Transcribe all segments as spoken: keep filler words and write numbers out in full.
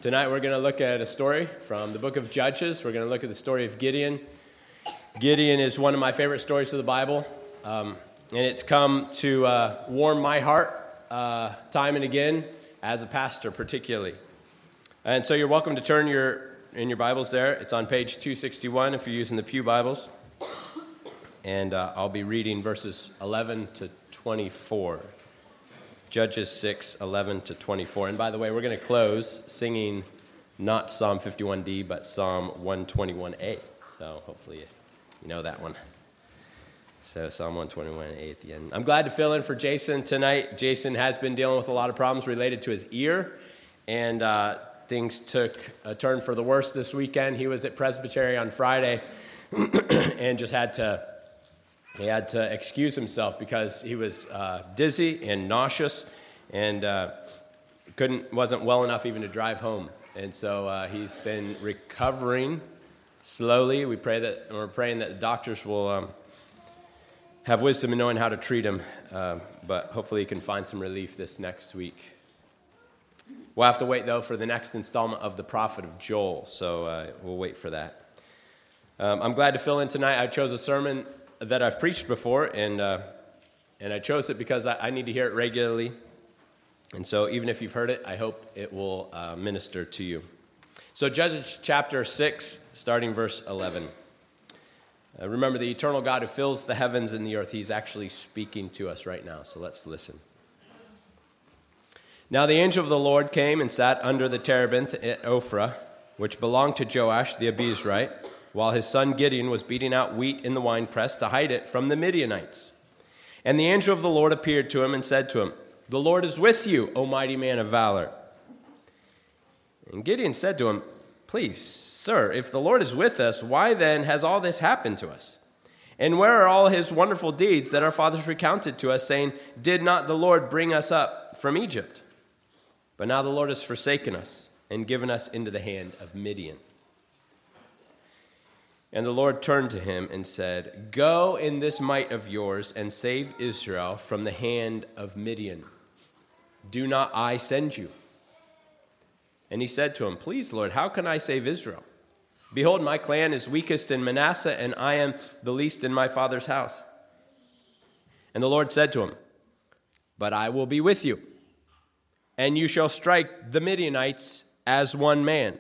Tonight we're going to look at a story from the book of Judges. We're going to look at the story of Gideon. Gideon is one of my favorite stories of the Bible, um, and it's come to uh, warm my heart uh, time and again as a pastor particularly. And so you're welcome to turn your in your Bibles there. It's on page two sixty-one if you're using the Pew Bibles. And uh, I'll be reading verses eleven to twenty-four. Judges six, eleven to twenty-four. And by the way, we're going to close singing not Psalm fifty-one D, but Psalm one twenty-one A. So hopefully you know that one. So Psalm one twenty-one A at the end. I'm glad to fill in for Jason tonight. Jason has been dealing with a lot of problems related to his ear, and uh, things took a turn for the worse this weekend. He was at Presbytery on Friday and just had to He had to excuse himself because he was uh, dizzy and nauseous and uh, couldn't wasn't well enough even to drive home. And so uh, he's been recovering slowly. We pray that we're praying that the doctors will um, have wisdom in knowing how to treat him. Uh, but hopefully he can find some relief this next week. We'll have to wait though for the next installment of the Prophet of Joel. So uh, we'll wait for that. Um, I'm glad to fill in tonight. I chose a sermon that I've preached before, and uh, and I chose it because I, I need to hear it regularly. And so even if you've heard it, I hope it will uh, minister to you. So Judges chapter six, starting verse eleven. Uh, remember, the eternal God who fills the heavens and the earth, he's actually speaking to us right now, so let's listen. Now the angel of the Lord came and sat under the terebinth at Ophrah, which belonged to Joash the Abiezrite, while his son Gideon was beating out wheat in the winepress to hide it from the Midianites. And the angel of the Lord appeared to him and said to him, "The Lord is with you, O mighty man of valor." And Gideon said to him, "Please, sir, if the Lord is with us, why then has all this happened to us? And where are all his wonderful deeds that our fathers recounted to us, saying, 'Did not the Lord bring us up from Egypt?' But now the Lord has forsaken us and given us into the hand of Midian." And the Lord turned to him and said, "Go in this might of yours and save Israel from the hand of Midian. Do not I send you?" And he said to him, "Please, Lord, how can I save Israel? Behold, my clan is weakest in Manasseh, and I am the least in my father's house." And the Lord said to him, "But I will be with you, and you shall strike the Midianites as one man."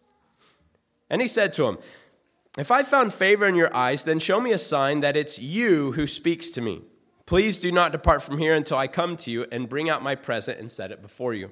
And he said to him, "If I found favor in your eyes, then show me a sign that it's you who speaks to me. Please do not depart from here until I come to you and bring out my present and set it before you."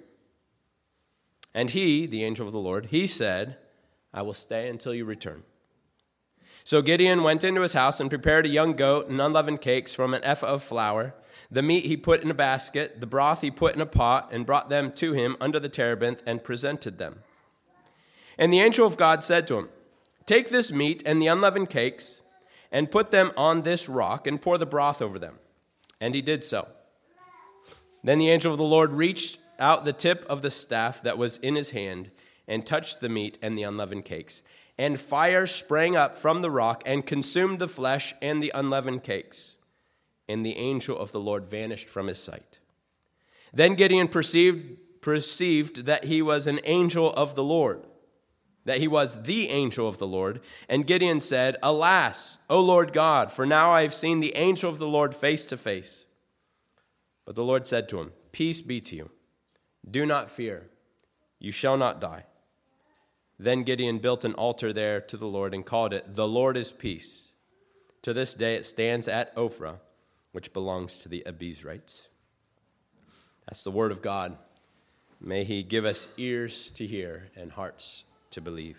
And he, the angel of the Lord, he said, "I will stay until you return." So Gideon went into his house and prepared a young goat and unleavened cakes from an ephah of flour. The meat he put in a basket, the broth he put in a pot, and brought them to him under the terebinth and presented them. And the angel of God said to him, "Take this meat and the unleavened cakes and put them on this rock and pour the broth over them." And he did so. Then the angel of the Lord reached out the tip of the staff that was in his hand and touched the meat and the unleavened cakes. And fire sprang up from the rock and consumed the flesh and the unleavened cakes. And the angel of the Lord vanished from his sight. Then Gideon perceived, perceived that he was an angel of the Lord. that he was the angel of the Lord. And Gideon said, "Alas, O Lord God, for now I have seen the angel of the Lord face to face." But the Lord said to him, "Peace be to you. Do not fear. You shall not die." Then Gideon built an altar there to the Lord and called it, "The Lord is Peace." To this day it stands at Ophrah, which belongs to the Abiezrites. That's the word of God. May he give us ears to hear and hearts to believe.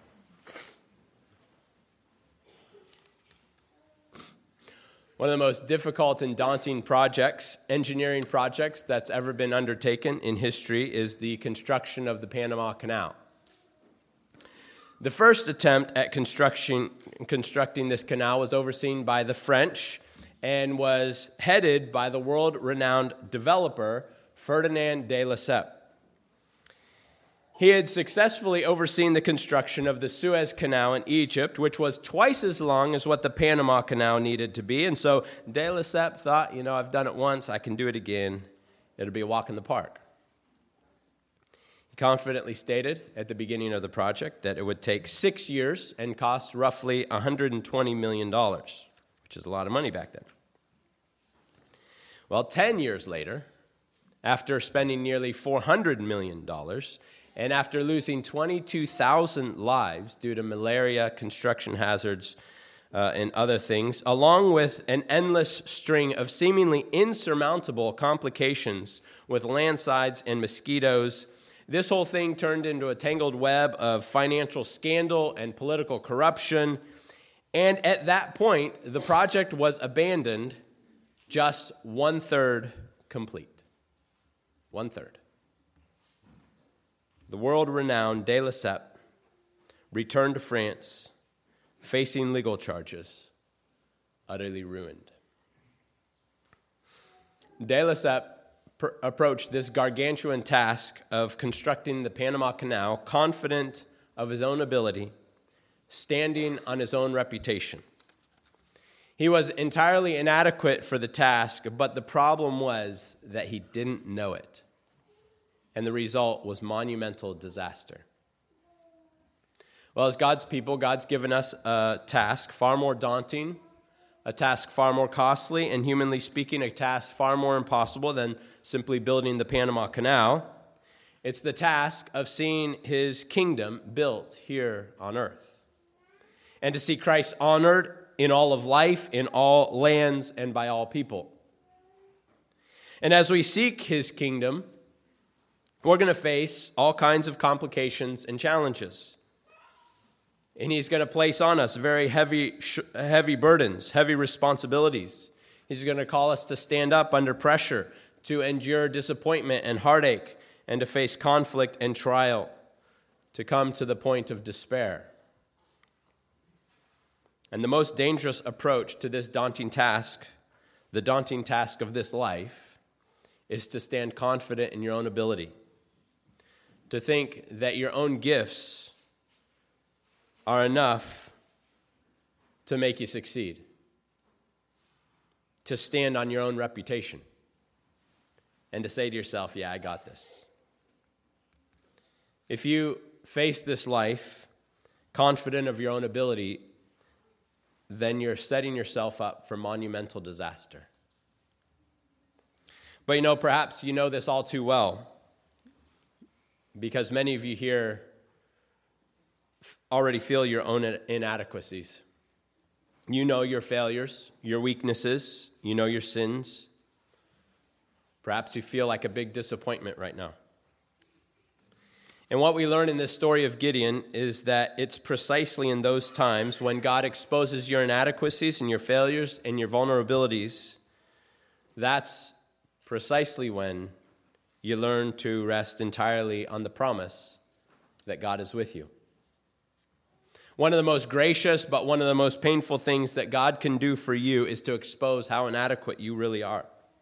One of the most difficult and daunting projects, engineering projects, that's ever been undertaken in history is the construction of the Panama Canal. The first attempt at construction, constructing this canal was overseen by the French and was headed by the world-renowned developer Ferdinand de Lesseps. He had successfully overseen the construction of the Suez Canal in Egypt, which was twice as long as what the Panama Canal needed to be. And so de Lesseps thought, you know, I've done it once, I can do it again. It'll be a walk in the park. He confidently stated at the beginning of the project that it would take six years and cost roughly one hundred twenty million dollars, which is a lot of money back then. Well, ten years later, after spending nearly four hundred million dollars, and after losing twenty-two thousand lives due to malaria, construction hazards, uh, and other things, along with an endless string of seemingly insurmountable complications with landslides and mosquitoes, this whole thing turned into a tangled web of financial scandal and political corruption. And at that point, the project was abandoned, just one-third complete. One-third. The world-renowned de Lesseps returned to France, facing legal charges, utterly ruined. De Lesseps pr- approached this gargantuan task of constructing the Panama Canal confident of his own ability, standing on his own reputation. He was entirely inadequate for the task, but the problem was that he didn't know it. And the result was monumental disaster. Well, as God's people, God's given us a task far more daunting, a task far more costly, and humanly speaking, a task far more impossible than simply building the Panama Canal. It's the task of seeing his kingdom built here on earth, and to see Christ honored in all of life, in all lands, and by all people. And as we seek his kingdom, we're going to face all kinds of complications and challenges. And he's going to place on us very heavy, heavy burdens, heavy responsibilities. He's going to call us to stand up under pressure, to endure disappointment and heartache, and to face conflict and trial, to come to the point of despair. And the most dangerous approach to this daunting task, the daunting task of this life, is to stand confident in your own ability, to think that your own gifts are enough to make you succeed, to stand on your own reputation, and to say to yourself, yeah, I got this. If you face this life confident of your own ability, then you're setting yourself up for monumental disaster. But you know, perhaps you know this all too well, because many of you here already feel your own inadequacies. You know your failures, your weaknesses, you know your sins. Perhaps you feel like a big disappointment right now. And what we learn in this story of Gideon is that it's precisely in those times when God exposes your inadequacies and your failures and your vulnerabilities, that's precisely when you learn to rest entirely on the promise that God is with you. One of the most gracious, but one of the most painful things that God can do for you is to expose how inadequate you really are,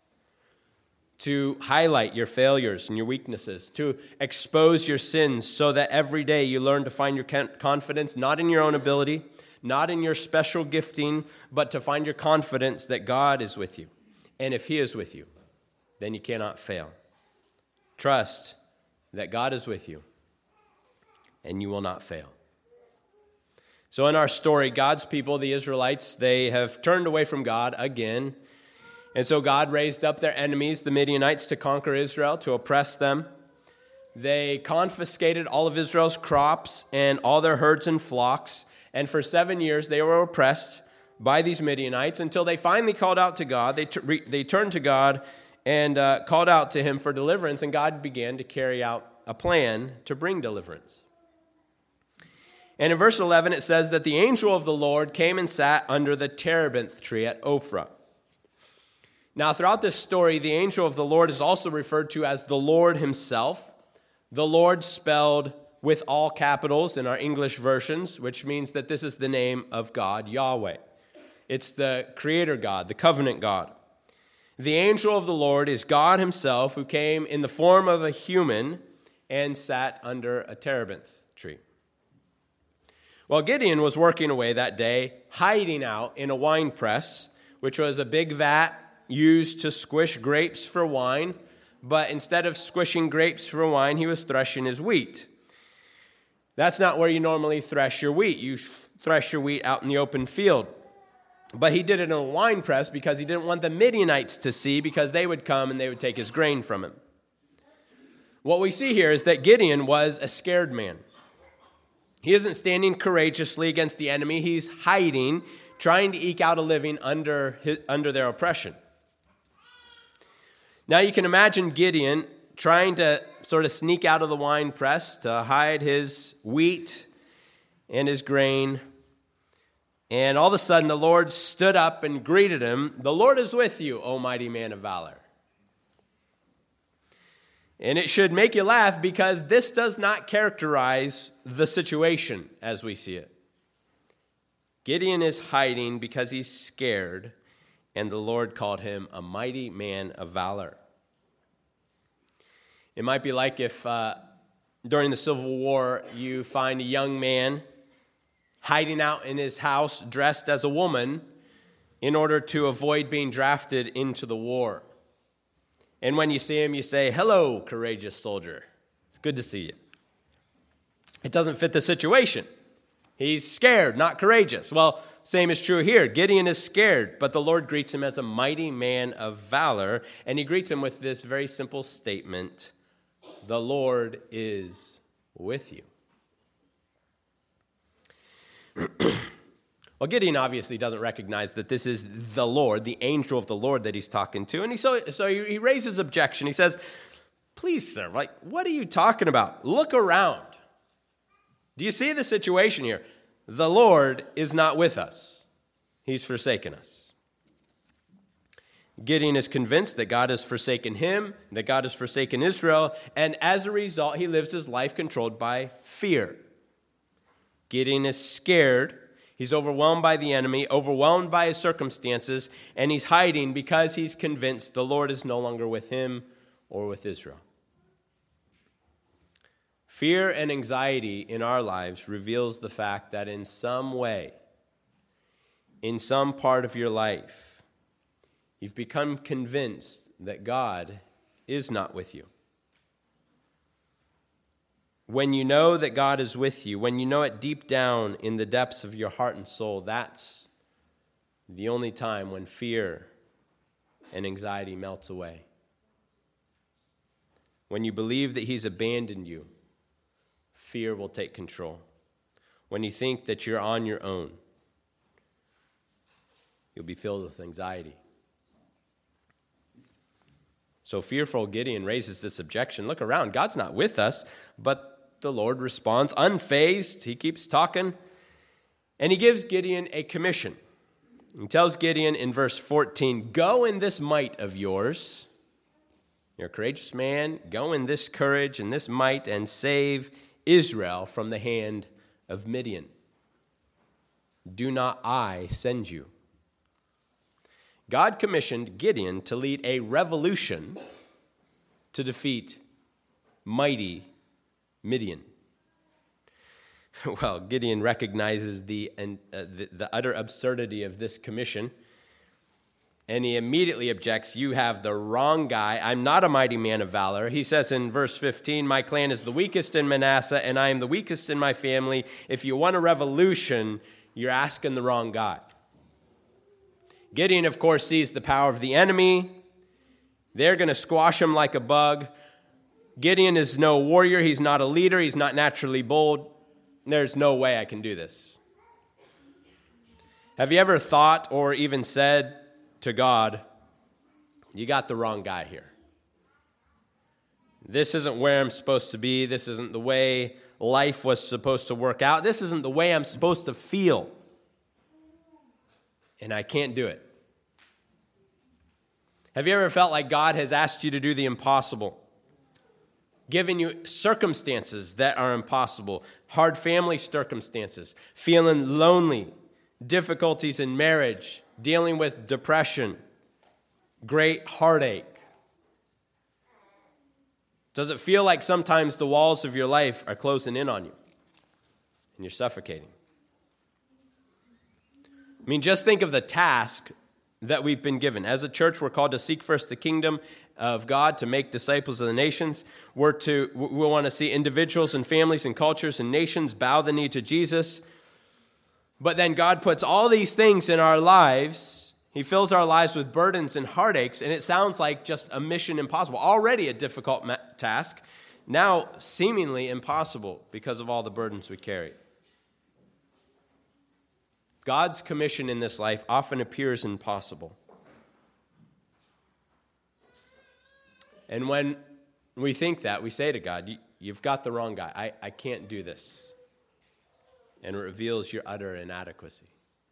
to highlight your failures and your weaknesses, to expose your sins so that every day you learn to find your confidence not in your own ability, not in your special gifting, but to find your confidence that God is with you. And if he is with you, then you cannot fail. Trust that God is with you, and you will not fail. So in our story, God's people, the Israelites, they have turned away from God again. And so God raised up their enemies, the Midianites, to conquer Israel, to oppress them. They confiscated all of Israel's crops and all their herds and flocks. And for seven years, they were oppressed by these Midianites until they finally called out to God. They, t- they turned to God and uh, called out to him for deliverance. And God began to carry out a plan to bring deliverance. And in verse eleven, it says that the angel of the Lord came and sat under the terebinth tree at Ophrah. Now, throughout this story, the angel of the Lord is also referred to as the Lord himself. The Lord spelled with all capitals in our English versions, which means that this is the name of God, Yahweh. It's the creator God, the covenant God. The angel of the Lord is God himself, who came in the form of a human and sat under a terebinth tree. Well, Gideon was working away that day, hiding out in a wine press, which was a big vat used to squish grapes for wine. but instead of squishing grapes for wine, he was threshing his wheat. That's not where you normally thresh your wheat. You thresh your wheat out in the open field. But he did it in a wine press because he didn't want the Midianites to see, because they would come and they would take his grain from him. What we see here is that Gideon was a scared man. He isn't standing courageously against the enemy. He's hiding, trying to eke out a living under, his, under their oppression. Now you can imagine Gideon trying to sort of sneak out of the wine press to hide his wheat and his grain. And all of a sudden the Lord stood up and greeted him. "The Lord is with you, O mighty man of valor." And it should make you laugh, because this does not characterize the situation as we see it. Gideon is hiding because he's scared, and the Lord called him a mighty man of valor. It might be like if uh, during the Civil War you find a young man hiding out in his house dressed as a woman in order to avoid being drafted into the war. And when you see him, you say, "Hello, courageous soldier. It's good to see you." It doesn't fit the situation. He's scared, not courageous. Well, same is true here. Gideon is scared, but the Lord greets him as a mighty man of valor, and he greets him with this very simple statement: "The Lord is with you." Well, Gideon obviously doesn't recognize that this is the Lord, the angel of the Lord that he's talking to. And he, so, so he raises objection. He says, "Please, sir, like, what are you talking about? Look around. Do you see the situation here? The Lord is not with us. He's forsaken us." Gideon is convinced that God has forsaken him, that God has forsaken Israel, and as a result, he lives his life controlled by fear. Gideon is scared. He's overwhelmed by the enemy, overwhelmed by his circumstances, and he's hiding because he's convinced the Lord is no longer with him or with Israel. Fear and anxiety in our lives reveals the fact that in some way, in some part of your life, you've become convinced that God is not with you. When you know that God is with you, when you know it deep down in the depths of your heart and soul, that's the only time when fear and anxiety melts away. When you believe that he's abandoned you, fear will take control. When you think that you're on your own, you'll be filled with anxiety. So fearful Gideon raises this objection. Look around. God's not with us, but the Lord responds unfazed. He keeps talking, and he gives Gideon a commission. He tells Gideon in verse fourteen, "Go in this might of yours. You're a courageous man. Go in this courage and this might and save Israel from the hand of Midian. Do not I send you?" God commissioned Gideon to lead a revolution to defeat mighty Midian. Well, Gideon recognizes the, uh, the, the utter absurdity of this commission, and he immediately objects. "You have the wrong guy. I'm not a mighty man of valor." He says in verse fifteen, "My clan is the weakest in Manasseh, and I am the weakest in my family. If you want a revolution, you're asking the wrong guy." Gideon, of course, sees the power of the enemy. They're going to squash him like a bug. Gideon is no warrior. He's not a leader. He's not naturally bold. There's no way I can do this. Have you ever thought or even said to God, "You got the wrong guy here. This isn't where I'm supposed to be. This isn't the way life was supposed to work out. This isn't the way I'm supposed to feel. And I can't do it." Have you ever felt like God has asked you to do the impossible? Given you circumstances that are impossible, hard family circumstances, feeling lonely, difficulties in marriage, dealing with depression, great heartache. Does it feel like sometimes the walls of your life are closing in on you and you're suffocating? I mean, just think of the task that we've been given. As a church, we're called to seek first the kingdom of God to make disciples of the nations. We're to, we want to see individuals and families and cultures and nations bow the knee to Jesus. But then God puts all these things in our lives. He fills our lives with burdens and heartaches, and it sounds like just a mission impossible. Already a difficult ma- task, now seemingly impossible because of all the burdens we carry. God's commission in this life often appears impossible. And when we think that, we say to God, you, you've got the wrong guy. I, I can't do this. And it reveals your utter inadequacy.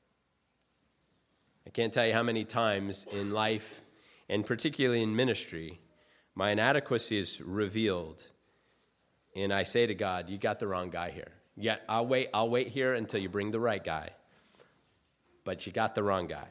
I can't tell you how many times in life, and particularly in ministry, my inadequacy is revealed. And I say to God, you got the wrong guy here. Yet I'll wait, I'll wait here until you bring the right guy. But you got the wrong guy.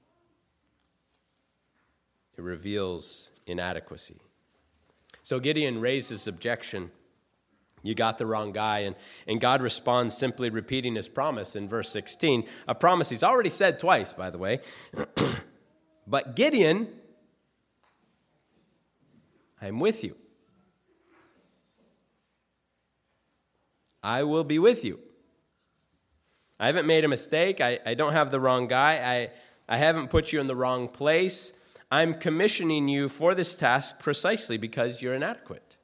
It reveals inadequacy. So Gideon raised his objection. You got the wrong guy. And, and God responds simply repeating his promise in verse sixteen. A promise he's already said twice, by the way. But Gideon, I'm with you. I will be with you. I haven't made a mistake. I, I don't have the wrong guy. I, I haven't put you in the wrong place. I'm commissioning you for this task precisely because you're inadequate.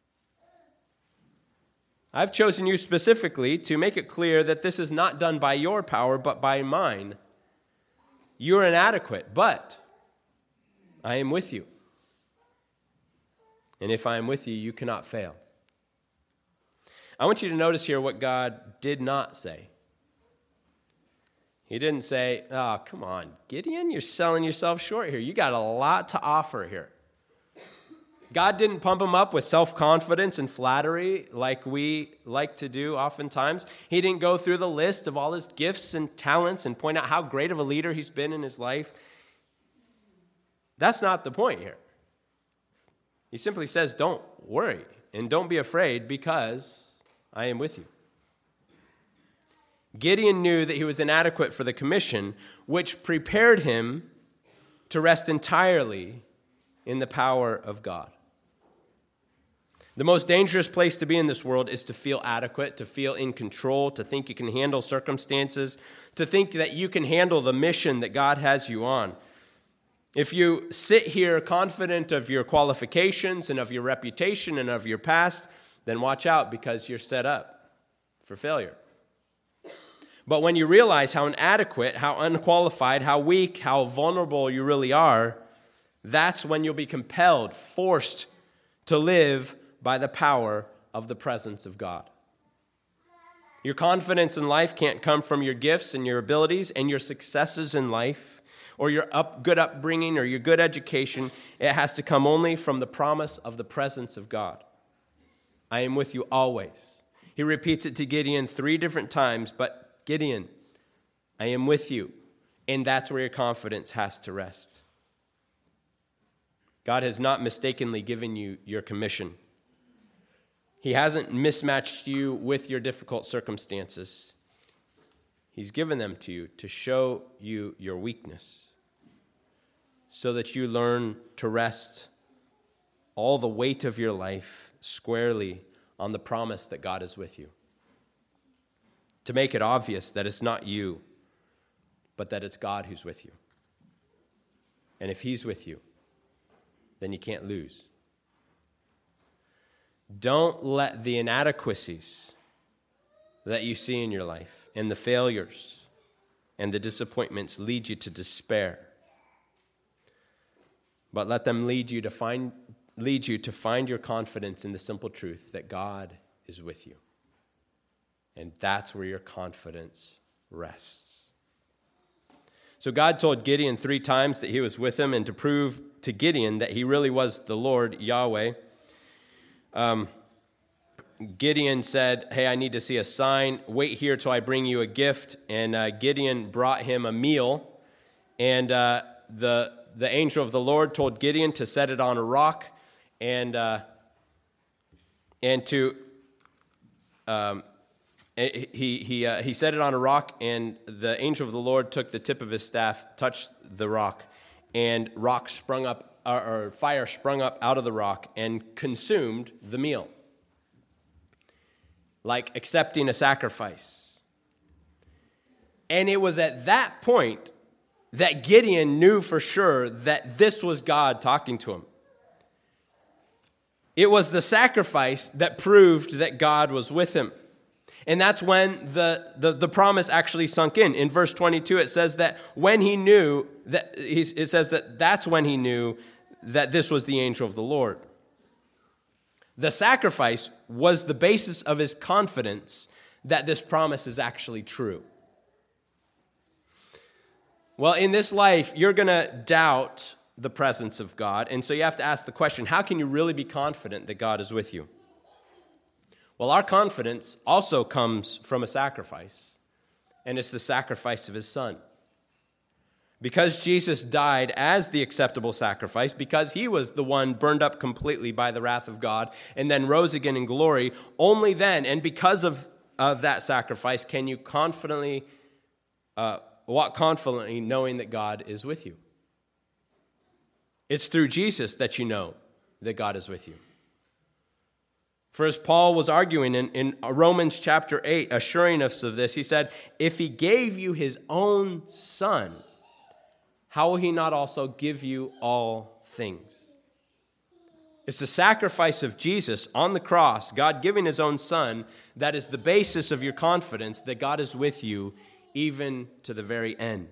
I've chosen you specifically to make it clear that this is not done by your power, but by mine. You're inadequate, but I am with you. And if I am with you, you cannot fail. I want you to notice here what God did not say. He didn't say, oh, come on, Gideon, you're selling yourself short here. You got a lot to offer here. God didn't pump him up with self-confidence and flattery like we like to do oftentimes. He didn't go through the list of all his gifts and talents and point out how great of a leader he's been in his life. That's not the point here. He simply says, don't worry and don't be afraid because I am with you. Gideon knew that he was inadequate for the commission, which prepared him to rest entirely in the power of God. The most dangerous place to be in this world is to feel adequate, to feel in control, to think you can handle circumstances, to think that you can handle the mission that God has you on. If you sit here confident of your qualifications and of your reputation and of your past, then watch out because you're set up for failure. But when you realize how inadequate, how unqualified, how weak, how vulnerable you really are, that's when you'll be compelled, forced to live by the power of the presence of God. Your confidence in life can't come from your gifts and your abilities and your successes in life or your up, good upbringing or your good education. It has to come only from the promise of the presence of God. I am with you always. He repeats it to Gideon three different times, but Gideon, I am with you. And that's where your confidence has to rest. God has not mistakenly given you your commission. He hasn't mismatched you with your difficult circumstances. He's given them to you to show you your weakness so that you learn to rest all the weight of your life squarely on the promise that God is with you. To make it obvious that it's not you, but that it's God who's with you. And if he's with you, then you can't lose. Don't let the inadequacies that you see in your life and the failures and the disappointments lead you to despair. But let them lead you to find lead you to find your confidence in the simple truth that God is with you. And that's where your confidence rests. So God told Gideon three times that he was with him, and to prove to Gideon that he really was the Lord, Yahweh, um, Gideon said, hey, I need to see a sign. Wait here till I bring you a gift. And uh, Gideon brought him a meal. And uh, the, the angel of the Lord told Gideon to set it on a rock and, uh, and to... Um, He he uh, he set it on a rock, and the angel of the Lord took the tip of his staff, touched the rock, and rock sprung up or, or fire sprung up out of the rock and consumed the meal, like accepting a sacrifice. And it was at that point that Gideon knew for sure that this was God talking to him. It was the sacrifice that proved that God was with him. And that's when the, the, the promise actually sunk in. In verse twenty-two, it says that when he knew, that it says that that's when he knew that this was the angel of the Lord. The sacrifice was the basis of his confidence that this promise is actually true. Well, in this life, you're going to doubt the presence of God. And so you have to ask the question, how can you really be confident that God is with you? Well, our confidence also comes from a sacrifice, and it's the sacrifice of his son. Because Jesus died as the acceptable sacrifice, because he was the one burned up completely by the wrath of God and then rose again in glory, only then, and because of, of that sacrifice, can you confidently uh, walk confidently knowing that God is with you. It's through Jesus that you know that God is with you. For as Paul was arguing in, in Romans chapter eight, assuring us of this, he said, if he gave you his own son, how will he not also give you all things? It's the sacrifice of Jesus on the cross, God giving his own son, that is the basis of your confidence that God is with you even to the very end.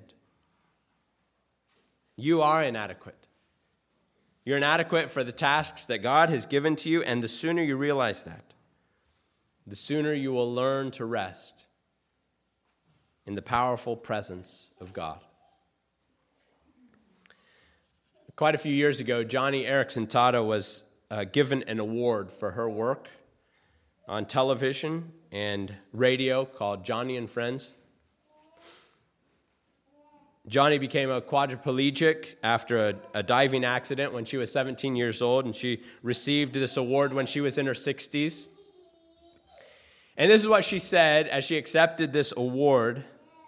You are inadequate. You're inadequate for the tasks that God has given to you, and the sooner you realize that, the sooner you will learn to rest in the powerful presence of God. Quite a few years ago, Johnny Erickson Tada was uh, given an award for her work on television and radio called Johnny and Friends. Johnny became a quadriplegic after a, a diving accident when she was seventeen years old, and she received this award when she was in her sixties. And this is what she said as she accepted this award.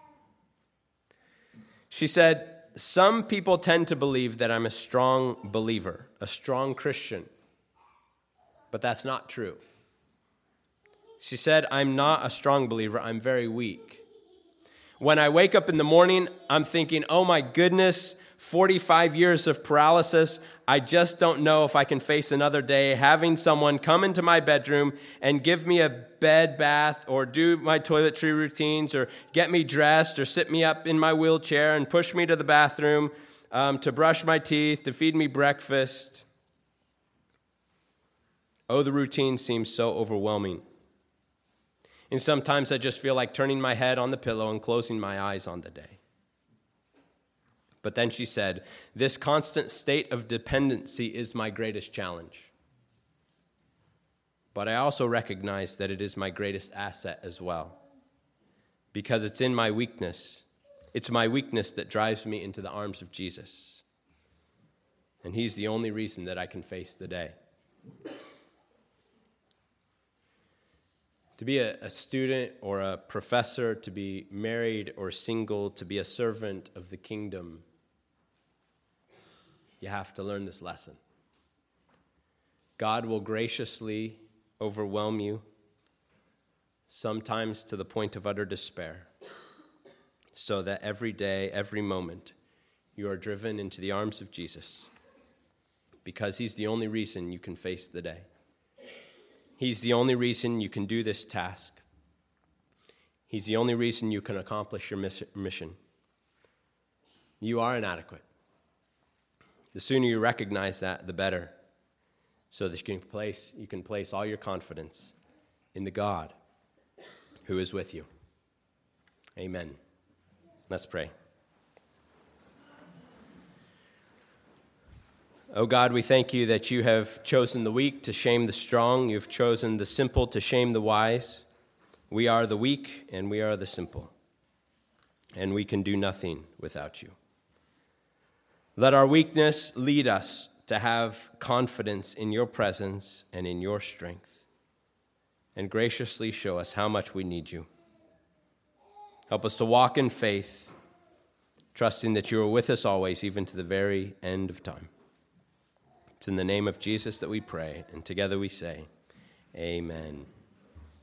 She said, some people tend to believe that I'm a strong believer, a strong Christian, but that's not true. She said, I'm not a strong believer, I'm very weak. When I wake up in the morning, I'm thinking, oh my goodness, forty-five years of paralysis. I just don't know if I can face another day having someone come into my bedroom and give me a bed bath or do my toiletry routines or get me dressed or sit me up in my wheelchair and push me to the bathroom um, to brush my teeth, to feed me breakfast. Oh, the routine seems so overwhelming. And sometimes I just feel like turning my head on the pillow and closing my eyes on the day. But then she said, this constant state of dependency is my greatest challenge. But I also recognize that it is my greatest asset as well. Because it's in my weakness. It's my weakness that drives me into the arms of Jesus. And he's the only reason that I can face the day. To be a, a student or a professor, to be married or single, to be a servant of the kingdom, you have to learn this lesson. God will graciously overwhelm you, sometimes to the point of utter despair, so that every day, every moment, you are driven into the arms of Jesus, because he's the only reason you can face the day. He's the only reason you can do this task. He's the only reason you can accomplish your mission. You are inadequate. The sooner you recognize that, the better, so that you can place, you can place all your confidence in the God who is with you. Amen. Let's pray. Oh God, we thank you that you have chosen the weak to shame the strong. You've chosen the simple to shame the wise. We are the weak and we are the simple, and we can do nothing without you. Let our weakness lead us to have confidence in your presence and in your strength, and graciously show us how much we need you. Help us to walk in faith, trusting that you are with us always, even to the very end of time. It's in the name of Jesus that we pray, and together we say, Amen.